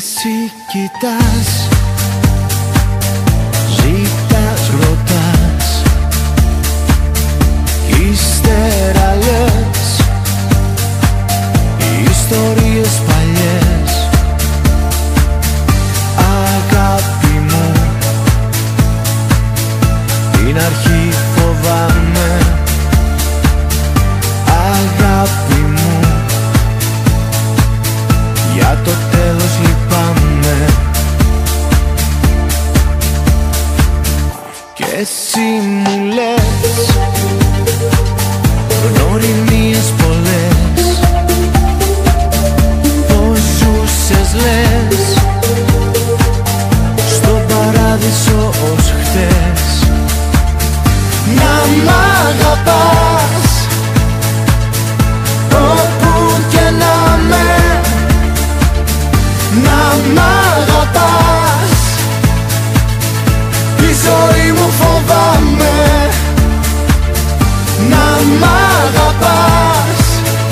εσύ κοιτάς, ζητάς, ρωτάς, ύστερα λες ιστορίες παλιές. Αγάπη μου, την αρχή φοβάμαι. Αγάπη μου, για το τέλος λυπάμαι. Και εσύ μου λες γνωριμίες πολλές, πως ζούσες λες στον παράδεισο ως χτες. Να μ' αγαπάς όπου και να με, να μ' αγαπάς, τη ζωή μου φοβάμαι. Να μ' αγαπάς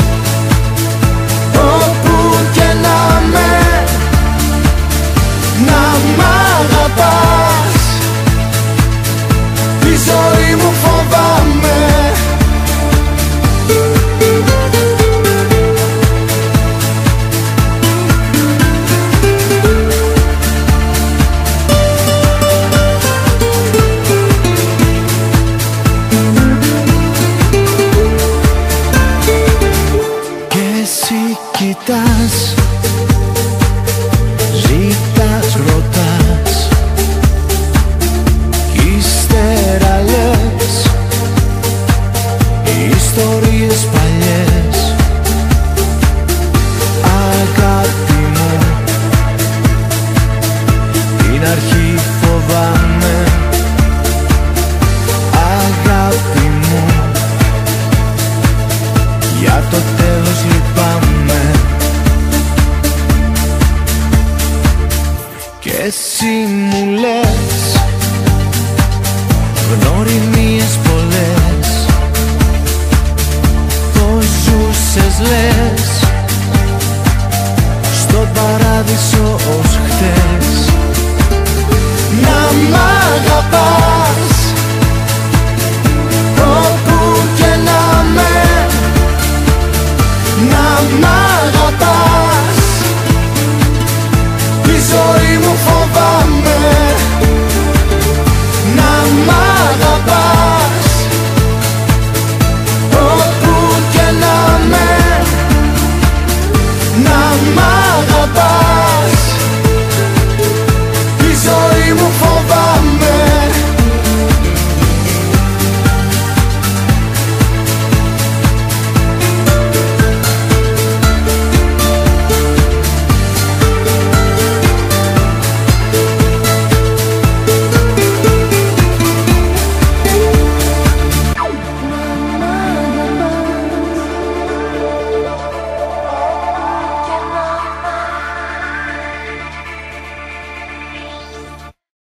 όπου και να με, να μ' αγαπάς, τη ζωή μου φοβάμαι. Κοιτάς, ζητάς, ρωτάς, ύστερα λες ιστορίες παλιές. Αγάπη μου, την αρχή φοβάμαι. Αγάπη μου, για το τέλος λυπάμαι. Και εσύ